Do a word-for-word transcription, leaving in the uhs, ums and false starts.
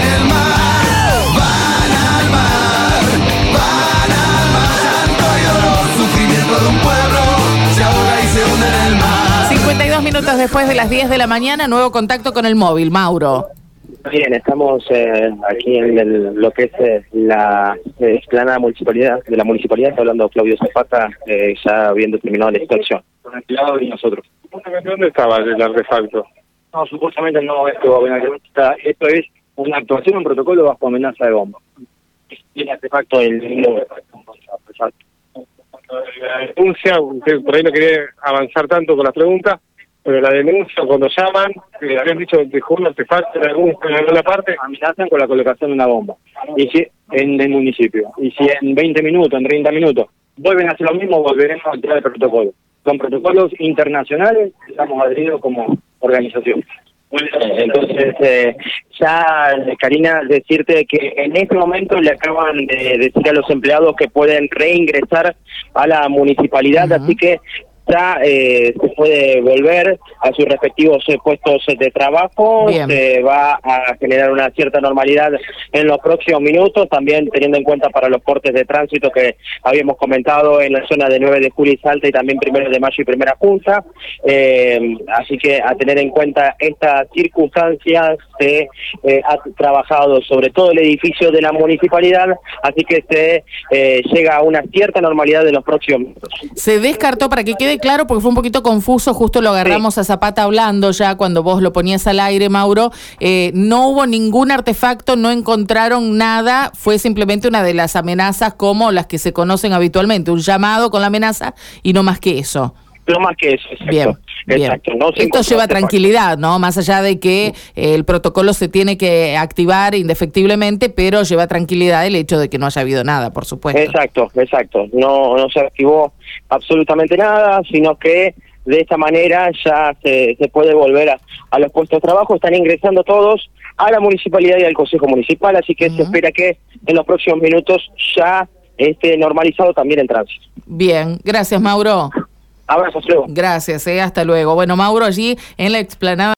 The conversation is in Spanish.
en el mar, van al mar, van al mar. Llanto y dolor, sufrimiento de un pueblo, se ahoga y se hunde en el mar. cincuenta y dos minutos después de las diez de la mañana, nuevo contacto con el móvil, Mauro. Bien, estamos eh, aquí en el, lo que es eh, la eh, explanada municipalidad, de la municipalidad, está hablando Claudio Zapata, eh, ya habiendo terminado la inspección. Con el empleado y nosotros. ¿Dónde estaba el artefacto? No, supuestamente no es que va a haber una- esto es una actuación, un protocolo bajo amenaza de bomba. Y el artefacto del mismo artefacto. La denuncia, usted por ahí no quería avanzar tanto con las preguntas, pero la denuncia, cuando llaman, eh, habían dicho que dejó un artefacto en, algún, en alguna parte. Amenazan con la colocación de una bomba y si en el municipio. Y si en veinte minutos, en treinta minutos, vuelven a hacer lo mismo, volveremos a tirar el protocolo. Son protocolos internacionales que estamos adheridos como organización. Entonces, eh, ya, Karina, decirte que en este momento le acaban de decir a los empleados que pueden reingresar a la municipalidad, uh-huh. Así que ya eh, se puede volver a sus respectivos eh, puestos de trabajo. Bien. Se va a generar una cierta normalidad en los próximos minutos, también teniendo en cuenta para los cortes de tránsito que habíamos comentado en la zona de nueve de julio y Salta, y también primero de mayo y primera junta. Eh, así que a tener en cuenta estas circunstancias, se eh, ha trabajado sobre todo el edificio de la municipalidad, así que se eh, llega a una cierta normalidad en los próximos minutos. Se descartó, para que quede claro, porque fue un poquito confuso, justo lo agarramos sí. a Zapata hablando ya cuando vos lo ponías al aire, Mauro, eh, no hubo ningún artefacto, no encontraron nada, fue simplemente una de las amenazas como las que se conocen habitualmente, un llamado con la amenaza y no más que eso. No más que eso, exacto. Bien, exacto. bien. No Esto lleva tranquilidad, ¿no? Más allá de que eh, el protocolo se tiene que activar indefectiblemente, pero lleva tranquilidad el hecho de que no haya habido nada, por supuesto. Exacto, exacto. No, no se activó absolutamente nada, sino que de esta manera ya se, se puede volver a, a los puestos de trabajo. Están ingresando todos a la municipalidad y al consejo municipal, así que uh-huh. se espera que en los próximos minutos ya esté normalizado también el tránsito. Bien, gracias, Mauro. Abrazos, luego. Gracias, eh, hasta luego. Bueno, Mauro allí en la explanada